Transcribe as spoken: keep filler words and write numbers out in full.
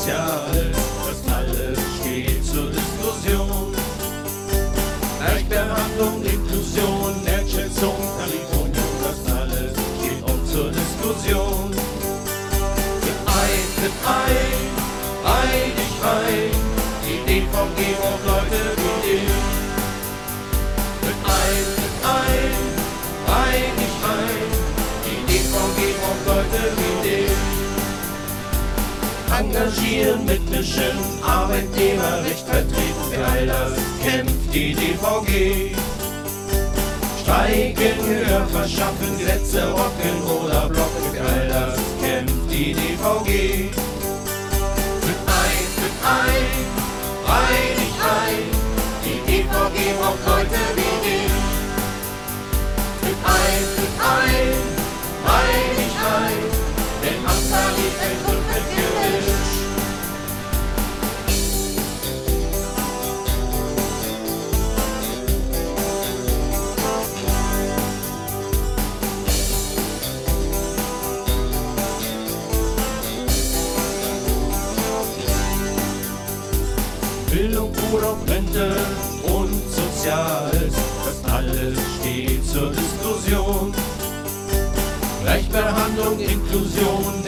Soziales, das alles steht zur Diskussion. Gleichbehandlung, Inklusion, Wertschätzung, Tarifunion, das alles steht auch zur Diskussion. Geeint, geeint, einig, rein, die D V G braucht Leute wie dich. Geeint, geeint, einig, rein, die D V G braucht Leute wie dich. Engagieren, mitmischen, Arbeitnehmerrecht vertreten, für all das kämpft die D V G. Streiken, Gehör verschaffen, Gesetze rocken oder blocken, für all das kämpft die D V G. Mit ein, mit ein, einig ein, die D V G braucht Leute wie dich. Mit ein, mit ein, einig ein, denn am Tarif ein Grund für dich. Bildung, Urlaub, Rente und Soziales, das alles steht zur Diskussion. Gleichbehandlung, Inklusion,